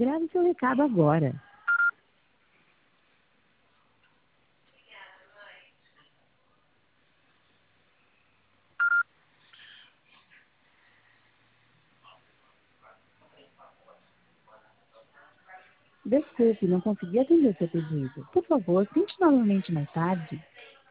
grave seu recado agora. Desculpe, não consegui atender seu pedido. Por favor, tente novamente mais tarde.